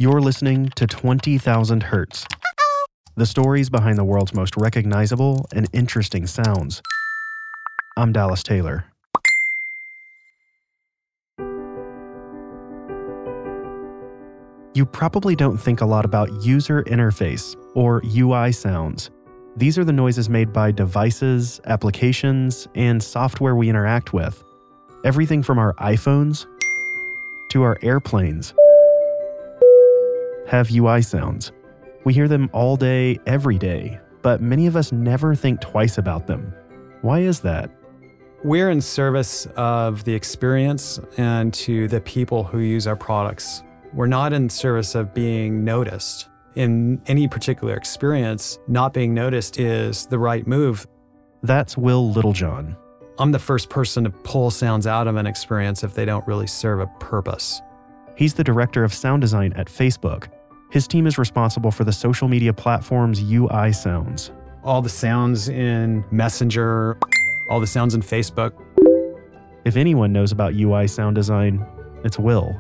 You're listening to 20,000 Hertz, the stories behind the world's most recognizable and interesting sounds. I'm Dallas Taylor. You probably don't think a lot about user interface, or UI sounds. These are the noises made by devices, applications, and software we interact with. Everything from our iPhones to our airplanes have UI sounds. We hear them all day, every day, but many of us never think twice about them. Why is that? We're in service of the experience and to the people who use our products. We're not in service of being noticed. In any particular experience, not being noticed is the right move. That's Will Littlejohn. I'm the first person to pull sounds out of an experience if they don't really serve a purpose. He's the director of sound design at Facebook. His team is responsible for the social media platform's UI sounds. All the sounds in Messenger, all the sounds in Facebook. If anyone knows about UI sound design, it's Will.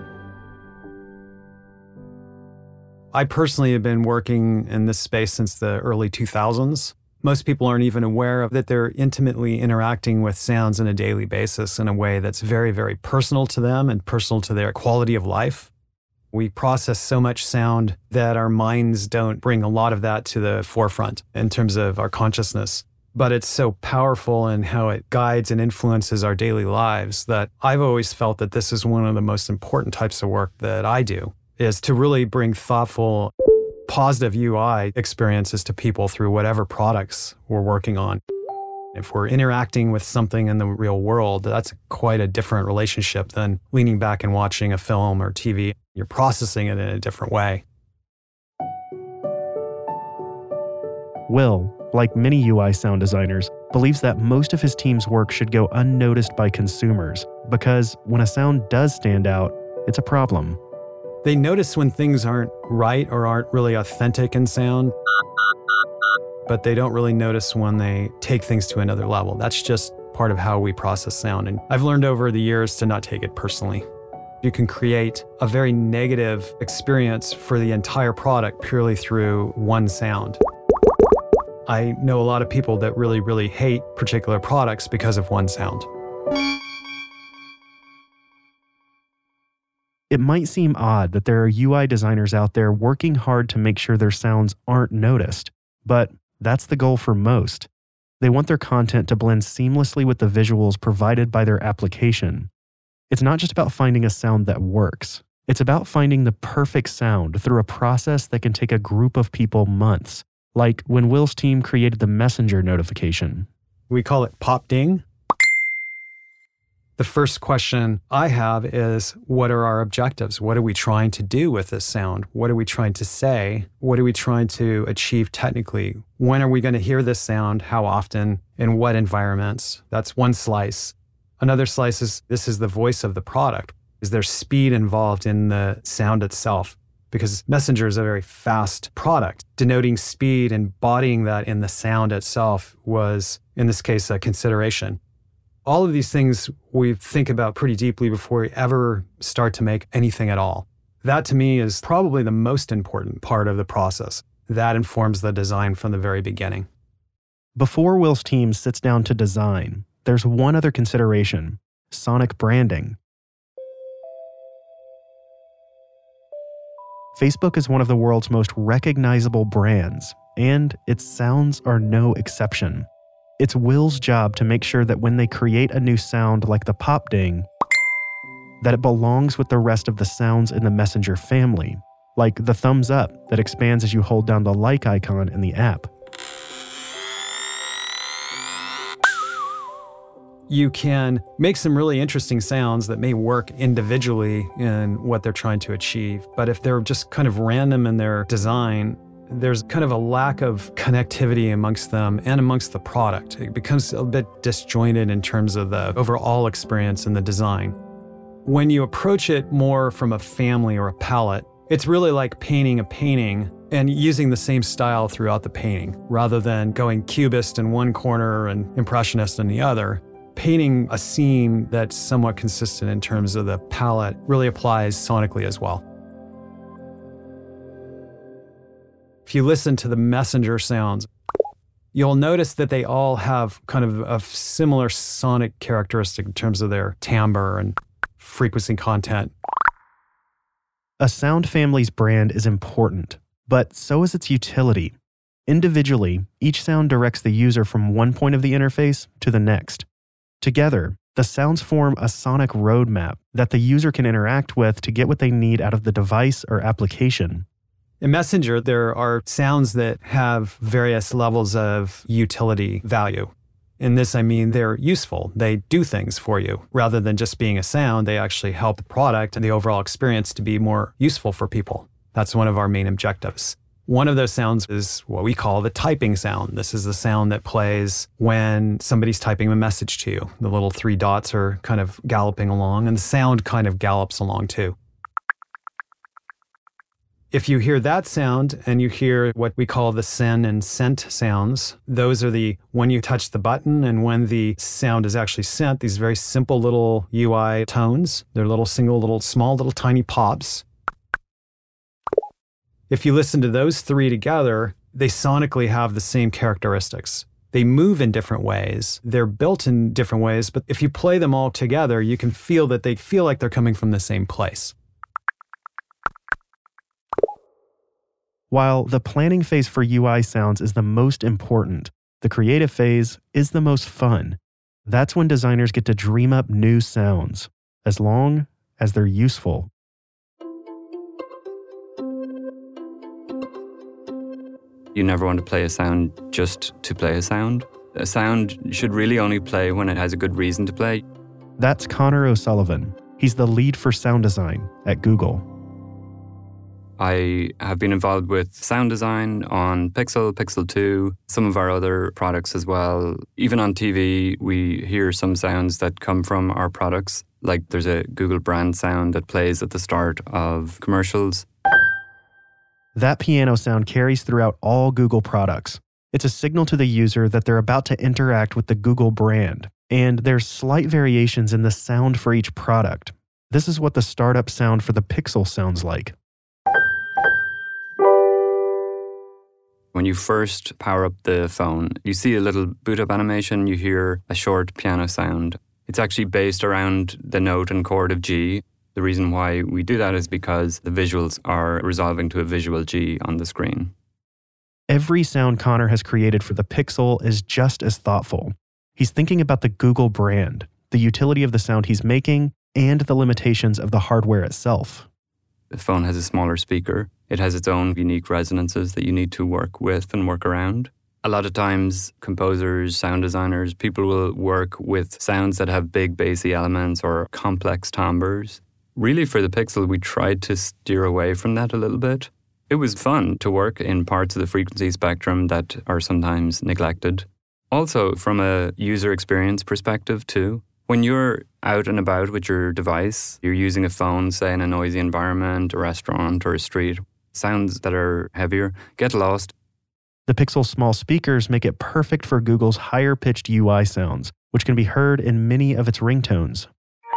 I personally have been working in this space since the early 2000s. Most people aren't even aware of that they're intimately interacting with sounds on a daily basis in a way that's very, very personal to them and personal to their quality of life. We process so much sound that our minds don't bring a lot of that to the forefront in terms of our consciousness. But it's so powerful in how it guides and influences our daily lives that I've always felt that this is one of the most important types of work that I do, is to really bring thoughtful, positive UI experiences to people through whatever products we're working on. If we're interacting with something in the real world, that's quite a different relationship than leaning back and watching a film or TV. You're processing it in a different way. Will, like many UI sound designers, believes that most of his team's work should go unnoticed by consumers because when a sound does stand out, it's a problem. They notice when things aren't right or aren't really authentic in sound, but they don't really notice when they take things to another level. That's just part of how we process sound. And I've learned over the years to not take it personally. You can create a very negative experience for the entire product purely through one sound. I know a lot of people that really, really hate particular products because of one sound. It might seem odd that there are UI designers out there working hard to make sure their sounds aren't noticed, but that's the goal for most. They want their content to blend seamlessly with the visuals provided by their application. It's not just about finding a sound that works. It's about finding the perfect sound through a process that can take a group of people months, like when Will's team created the Messenger notification. We call it pop ding. The first question I have is, what are our objectives? What are we trying to do with this sound? What are we trying to say? What are we trying to achieve technically? When are we going to hear this sound? How often? In what environments? That's one slice. Another slice is, this is the voice of the product. Is there speed involved in the sound itself? Because Messenger is a very fast product. Denoting speed and embodying that in the sound itself was, in this case, a consideration. All of these things we think about pretty deeply before we ever start to make anything at all. That to me is probably the most important part of the process. That informs the design from the very beginning. Before Will's team sits down to design, there's one other consideration: sonic branding. Facebook is one of the world's most recognizable brands, and its sounds are no exception. It's Will's job to make sure that when they create a new sound like the pop ding, that it belongs with the rest of the sounds in the Messenger family, like the thumbs up that expands as you hold down the like icon in the app. You can make some really interesting sounds that may work individually in what they're trying to achieve, but if they're just kind of random in their design, there's kind of a lack of connectivity amongst them and amongst the product. It becomes a bit disjointed in terms of the overall experience and the design. When you approach it more from a family or a palette, it's really like painting a painting and using the same style throughout the painting, rather than going cubist in one corner and impressionist in the other. Painting a scene that's somewhat consistent in terms of the palette really applies sonically as well. If you listen to the messenger sounds, you'll notice that they all have kind of a similar sonic characteristic in terms of their timbre and frequency content. A sound family's brand is important, but so is its utility. Individually, each sound directs the user from one point of the interface to the next. Together, the sounds form a sonic roadmap that the user can interact with to get what they need out of the device or application. In Messenger, there are sounds that have various levels of utility value. In this, I mean they're useful. They do things for you. Rather than just being a sound, they actually help the product and the overall experience to be more useful for people. That's one of our main objectives. One of those sounds is what we call the typing sound. This is the sound that plays when somebody's typing a message to you. The little 3 dots are kind of galloping along, and the sound kind of gallops along too. If you hear that sound and you hear what we call the send and sent sounds, those are the when you touch the button and when the sound is actually sent, these very simple little UI tones. They're small little tiny pops. If you listen to those 3 together, they sonically have the same characteristics. They move in different ways. They're built in different ways, but if you play them all together, you can feel that they feel like they're coming from the same place. While the planning phase for UI sounds is the most important, the creative phase is the most fun. That's when designers get to dream up new sounds, as long as they're useful. You never want to play a sound just to play a sound. A sound should really only play when it has a good reason to play. That's Connor O'Sullivan. He's the lead for sound design at Google. I have been involved with sound design on Pixel, Pixel 2, some of our other products as well. Even on TV, we hear some sounds that come from our products. Like there's a Google brand sound that plays at the start of commercials. That piano sound carries throughout all Google products. It's a signal to the user that they're about to interact with the Google brand, and there's slight variations in the sound for each product. This is what the startup sound for the Pixel sounds like. When you first power up the phone, you see a little boot up animation, you hear a short piano sound. It's actually based around the note and chord of G. The reason why we do that is because the visuals are resolving to a visual G on the screen. Every sound Connor has created for the Pixel is just as thoughtful. He's thinking about the Google brand, the utility of the sound he's making, and the limitations of the hardware itself. The phone has a smaller speaker. It has its own unique resonances that you need to work with and work around. A lot of times, composers, sound designers, people will work with sounds that have big bassy elements or complex timbres. Really, for the Pixel, we tried to steer away from that a little bit. It was fun to work in parts of the frequency spectrum that are sometimes neglected. Also, from a user experience perspective too, when you're out and about with your device, you're using a phone, say in a noisy environment, a restaurant or a street, sounds that are heavier get lost. The Pixel's small speakers make it perfect for Google's higher-pitched UI sounds, which can be heard in many of its ringtones.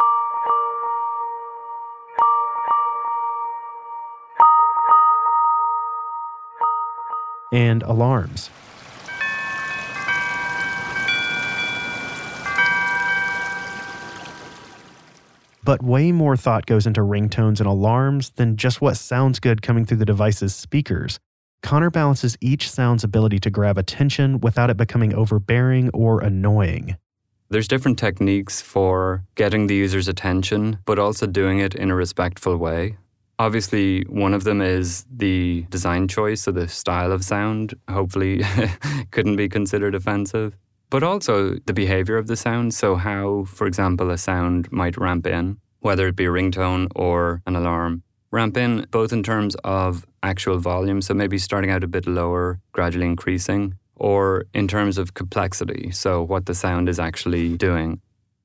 And alarms. But way more thought goes into ringtones and alarms than just what sounds good coming through the device's speakers. Connor balances each sound's ability to grab attention without it becoming overbearing or annoying. There's different techniques for getting the user's attention, but also doing it in a respectful way. Obviously, one of them is the design choice, so the style of sound, hopefully couldn't be considered offensive. But also the behavior of the sound, so how, for example, a sound might ramp in, whether it be a ringtone or an alarm. Ramp in both in terms of actual volume, so maybe starting out a bit lower, gradually increasing, or in terms of complexity, so what the sound is actually doing.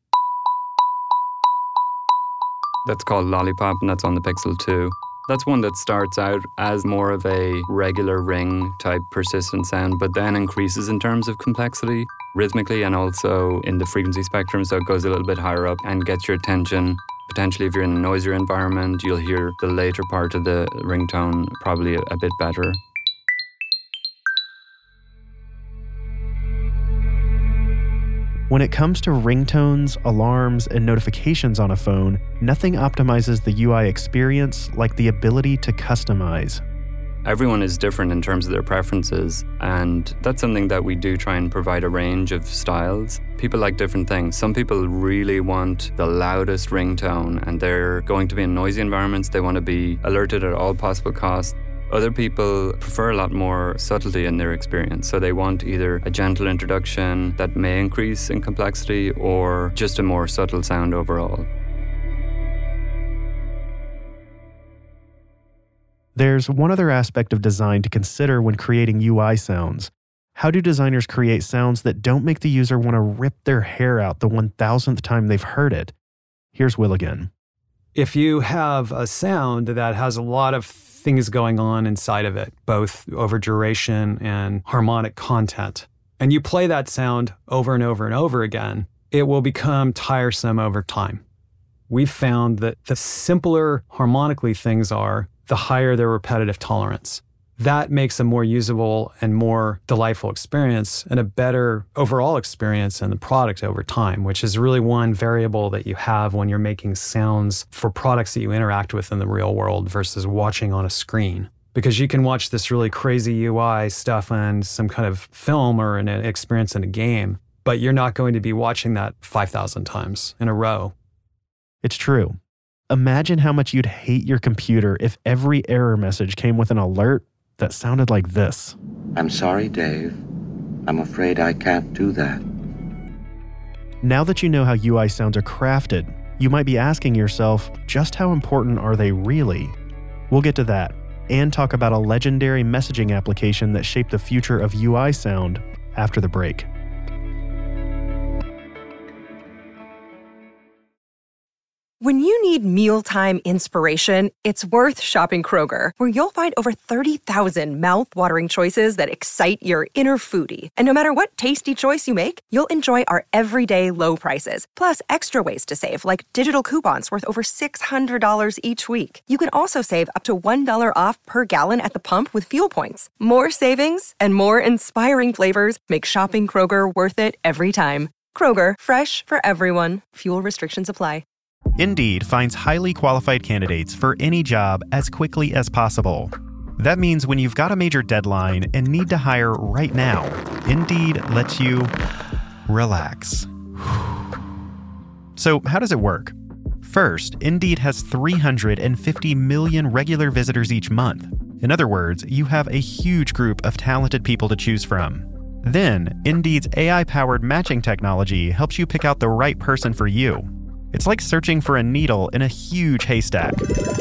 That's called Lollipop, and that's on the Pixel 2. That's one that starts out as more of a regular ring-type persistent sound, but then increases in terms of complexity, rhythmically and also in the frequency spectrum, so it goes a little bit higher up and gets your attention. Potentially, if you're in a noisier environment, you'll hear the later part of the ringtone probably a bit better. When it comes to ringtones, alarms, and notifications on a phone, nothing optimizes the UI experience like the ability to customize. Everyone is different in terms of their preferences, and that's something that we do try and provide a range of styles. People like different things. Some people really want the loudest ringtone, and they're going to be in noisy environments. They want to be alerted at all possible costs. Other people prefer a lot more subtlety in their experience, so they want either a gentle introduction that may increase in complexity or just a more subtle sound overall. There's one other aspect of design to consider when creating UI sounds. How do designers create sounds that don't make the user want to rip their hair out the 1,000th time they've heard it? Here's Will again. If you have a sound that has a lot of things going on inside of it, both over duration and harmonic content, and you play that sound over and over and over again, it will become tiresome over time. We've found that the simpler harmonically things are, the higher their repetitive tolerance. That makes a more usable and more delightful experience and a better overall experience in the product over time, which is really one variable that you have when you're making sounds for products that you interact with in the real world versus watching on a screen. Because you can watch this really crazy UI stuff on some kind of film or an experience in a game, but you're not going to be watching that 5,000 times in a row. It's true. Imagine how much you'd hate your computer if every error message came with an alert that sounded like this. I'm sorry, Dave. I'm afraid I can't do that. Now that you know how UI sounds are crafted, you might be asking yourself, just how important are they really? We'll get to that, and talk about a legendary messaging application that shaped the future of UI sound after the break. When you need mealtime inspiration, it's worth shopping Kroger, where you'll find over 30,000 mouth-watering choices that excite your inner foodie. And no matter what tasty choice you make, you'll enjoy our everyday low prices, plus extra ways to save, like digital coupons worth over $600 each week. You can also save up to $1 off per gallon at the pump with fuel points. More savings and more inspiring flavors make shopping Kroger worth it every time. Kroger, fresh for everyone. Fuel restrictions apply. Indeed finds highly qualified candidates for any job as quickly as possible. That means when you've got a major deadline and need to hire right now, Indeed lets you relax. So how does it work? First, Indeed has 350 million regular visitors each month. In other words, you have a huge group of talented people to choose from. Then, Indeed's AI-powered matching technology helps you pick out the right person for you. It's like searching for a needle in a huge haystack,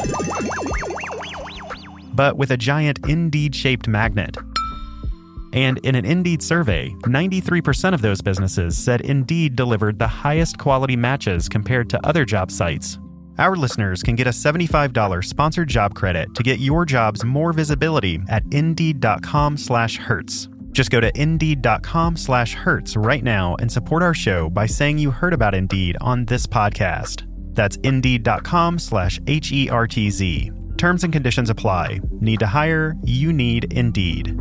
but with a giant Indeed-shaped magnet. And in an Indeed survey, 93% of those businesses said Indeed delivered the highest quality matches compared to other job sites. Our listeners can get a $75 sponsored job credit to get your jobs more visibility at Indeed.com/Hertz. Just go to Indeed.com/Hertz right now and support our show by saying you heard about Indeed on this podcast. That's Indeed.com/HERTZ. Terms and conditions apply. Need to hire? You need Indeed.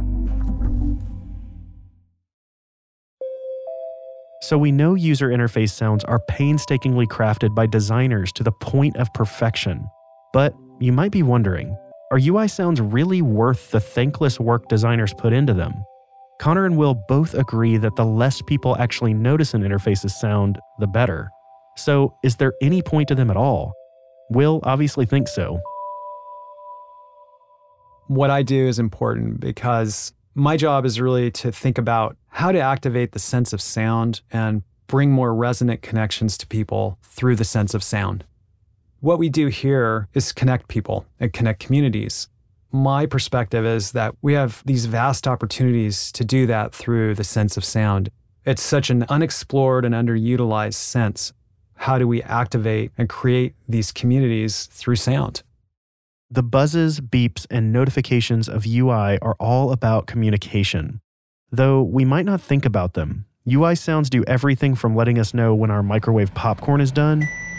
So we know user interface sounds are painstakingly crafted by designers to the point of perfection. But you might be wondering, are UI sounds really worth the thankless work designers put into them? Connor and Will both agree that the less people actually notice an interface's sound, the better. So, is there any point to them at all? Will obviously thinks so. What I do is important because my job is really to think about how to activate the sense of sound and bring more resonant connections to people through the sense of sound. What we do here is connect people and connect communities. My perspective is that we have these vast opportunities to do that through the sense of sound. It's such an unexplored and underutilized sense. How do we activate and create these communities through sound? The buzzes, beeps, and notifications of UI are all about communication. Though we might not think about them, UI sounds do everything from letting us know when our microwave popcorn is done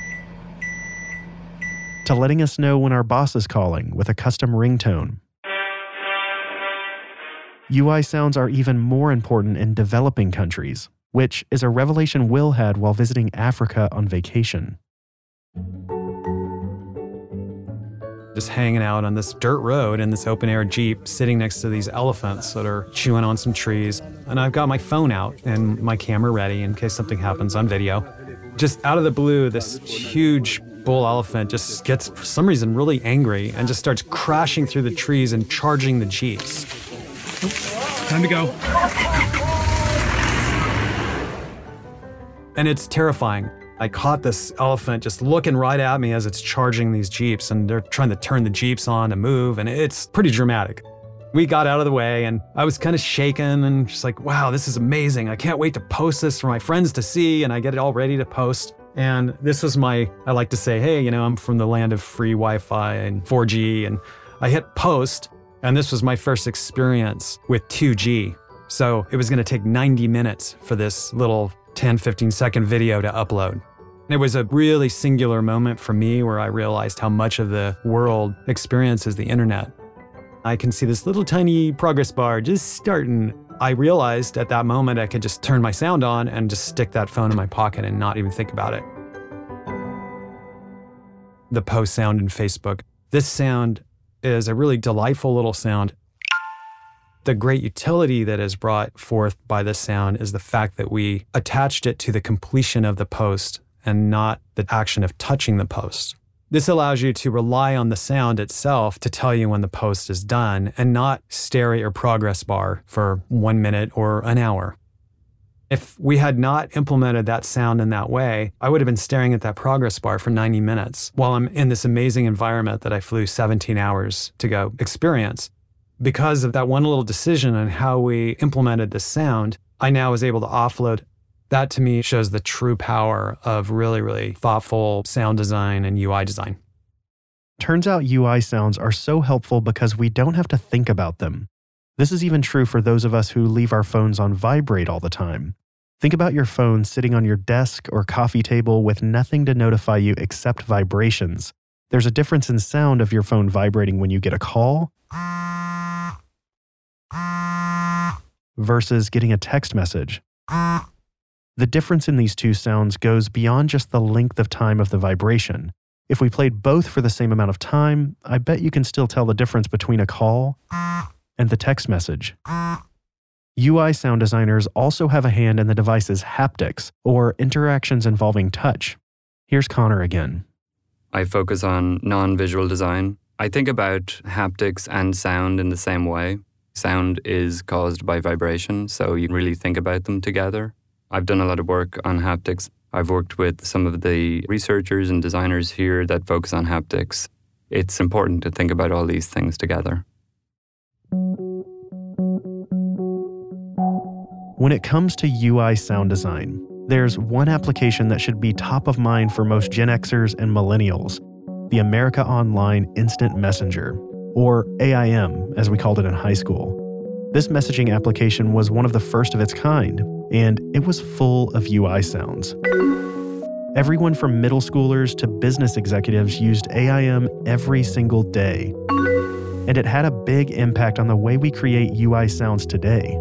to letting us know when our boss is calling with a custom ringtone. UI sounds are even more important in developing countries. which is a revelation Will had while visiting Africa on vacation. Just hanging out on this dirt road in this open-air Jeep, sitting next to these elephants that are chewing on some trees. And I've got my phone out and my camera ready in case something happens on video. Just out of the blue, this huge bull elephant just gets, for some reason, really angry and just starts crashing through the trees and charging the Jeeps. Time to go. And it's terrifying. I caught this elephant just looking right at me as it's charging these Jeeps, and they're trying to turn the Jeeps on to move, and it's pretty dramatic. We got out of the way, and I was kind of shaken and just like, wow, this is amazing. I can't wait to post this for my friends to see, and I get it all ready to post. And this was I like to say, hey, I'm from the land of free Wi-Fi and 4G, and I hit post, and this was my first experience with 2G. So it was going to take 90 minutes for this little 10, 15-second video to upload. It was a really singular moment for me where I realized how much of the world experiences the internet. I can see this little tiny progress bar just starting. I realized at that moment I could just turn my sound on and just stick that phone in my pocket and not even think about it. The post sound in Facebook. This sound is a really delightful little sound. The great utility that is brought forth by this sound is the fact that we attached it to the completion of the post and not the action of touching the post. This allows you to rely on the sound itself to tell you when the post is done and not stare at your progress bar for 1 minute or an hour. If we had not implemented that sound in that way, I would have been staring at that progress bar for 90 minutes while I'm in this amazing environment that I flew 17 hours to go experience. Because of that one little decision on how we implemented the sound, I now was able to offload. That to me shows the true power of really, really thoughtful sound design and UI design. Turns out UI sounds are so helpful because we don't have to think about them. This is even true for those of us who leave our phones on vibrate all the time. Think about your phone sitting on your desk or coffee table with nothing to notify you except vibrations. There's a difference in sound of your phone vibrating when you get a call versus getting a text message. The difference in these two sounds goes beyond just the length of time of the vibration. If we played both for the same amount of time, I bet you can still tell the difference between a call and the text message. UI sound designers also have a hand in the device's haptics, or interactions involving touch. Here's Connor again. I focus on non-visual design. I think about haptics and sound in the same way. Sound is caused by vibration, so you really think about them together. I've done a lot of work on haptics. I've worked with some of the researchers and designers here that focus on haptics. It's important to think about all these things together. When it comes to UI sound design, there's one application that should be top of mind for most Gen Xers and millennials, the America Online Instant Messenger, or AIM, as we called it in high school. This messaging application was one of the first of its kind, and it was full of UI sounds. Everyone from middle schoolers to business executives used AIM every single day, and it had a big impact on the way we create UI sounds today.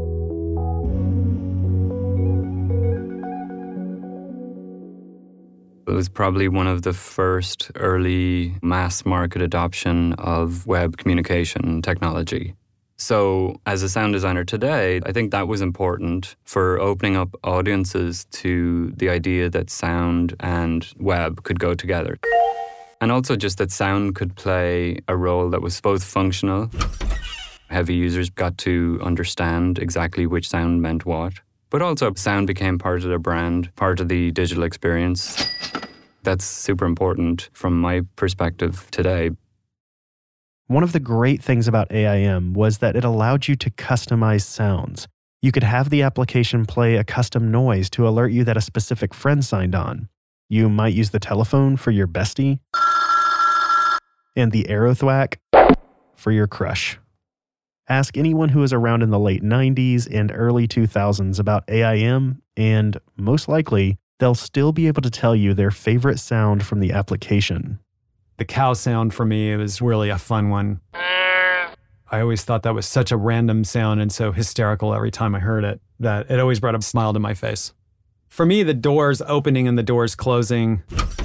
It was probably one of the first early mass market adoption of web communication technology. So as a sound designer today, I think that was important for opening up audiences to the idea that sound and web could go together. And also just that sound could play a role that was both functional. Heavy users got to understand exactly which sound meant what. But also sound became part of their brand, part of the digital experience. That's super important from my perspective today. One of the great things about AIM was that it allowed you to customize sounds. You could have the application play a custom noise to alert you that a specific friend signed on. You might use the telephone for your bestie, and the arrow thwack for your crush. Ask anyone who was around in the late 90s and early 2000s about AIM, and most likely, they'll still be able to tell you their favorite sound from the application. The cow sound for me was really a fun one. I always thought that was such a random sound and so hysterical every time I heard it that it always brought a smile to my face. For me, the doors opening and the doors closing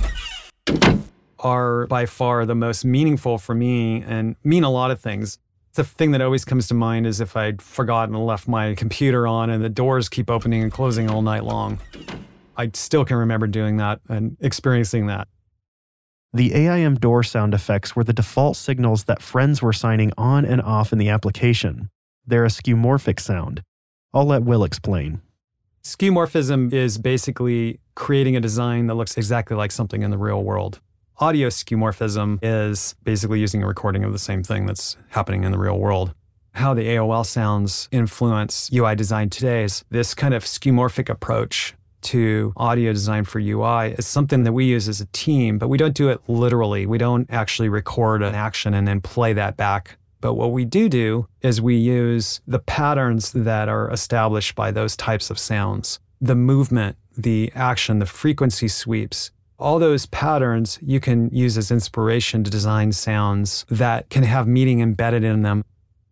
are by far the most meaningful for me and mean a lot of things. The thing that always comes to mind is if I'd forgotten and left my computer on and the doors keep opening and closing all night long. I still can remember doing that and experiencing that. The AIM door sound effects were the default signals that friends were signing on and off in the application. They're a skeuomorphic sound. I'll let Will explain. Skeuomorphism is basically creating a design that looks exactly like something in the real world. Audio skeuomorphism is basically using a recording of the same thing that's happening in the real world. How the AOL sounds influence UI design today is this kind of skeuomorphic approach to audio design for UI is something that we use as a team, but we don't do it literally. We don't actually record an action and then play that back. But what we do is we use the patterns that are established by those types of sounds, the movement, the action, the frequency sweeps. All those patterns you can use as inspiration to design sounds that can have meaning embedded in them.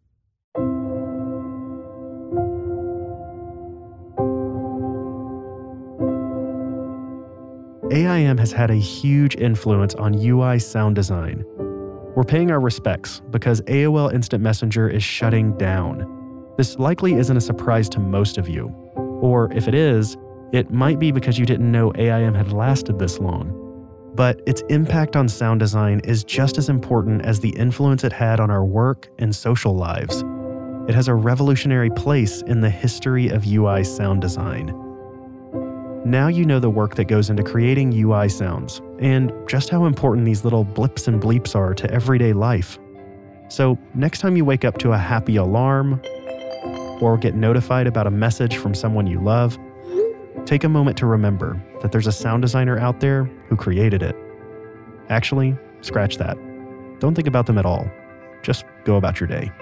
AIM has had a huge influence on UI sound design. We're paying our respects because AOL Instant Messenger is shutting down. This likely isn't a surprise to most of you. Or if it is, it might be because you didn't know AIM had lasted this long. But its impact on sound design is just as important as the influence it had on our work and social lives. It has a revolutionary place in the history of UI sound design. Now you know the work that goes into creating UI sounds, and just how important these little blips and bleeps are to everyday life. So next time you wake up to a happy alarm, or get notified about a message from someone you love, take a moment to remember that there's a sound designer out there who created it. Actually, scratch that. Don't think about them at all. Just go about your day.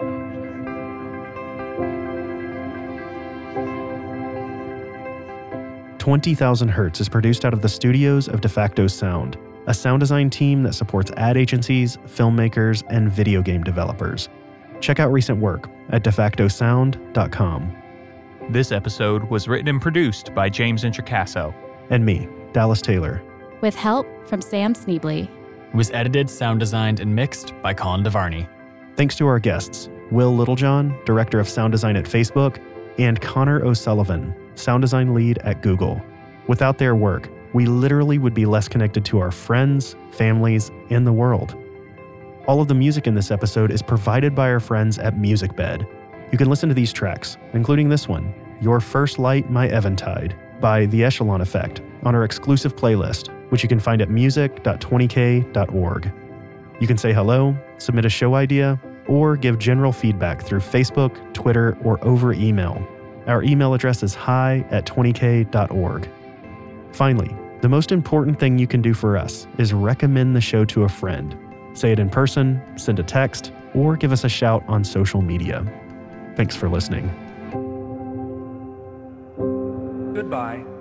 "20,000 Hertz is produced out of the studios of DeFacto Sound, a sound design team that supports ad agencies, filmmakers, and video game developers. Check out recent work at defactosound.com. This episode was written and produced by James Introcaso. And me, Dallas Taylor. With help from Sam Sneebly. It was edited, sound designed, and mixed by Colin DeVarney. Thanks to our guests, Will Littlejohn, Director of Sound Design at Facebook, and Connor O'Sullivan, Sound Design Lead at Google. Without their work, we literally would be less connected to our friends, families, and the world. All of the music in this episode is provided by our friends at MusicBed. You can listen to these tracks, including this one, Your First Light, My Eventide, by The Echelon Effect, on our exclusive playlist, which you can find at music.20k.org. You can say hello, submit a show idea, or give general feedback through Facebook, Twitter, or over email. Our email address is hi@20k.org. Finally, the most important thing you can do for us is recommend the show to a friend. Say it in person, send a text, or give us a shout on social media. Thanks for listening. Goodbye.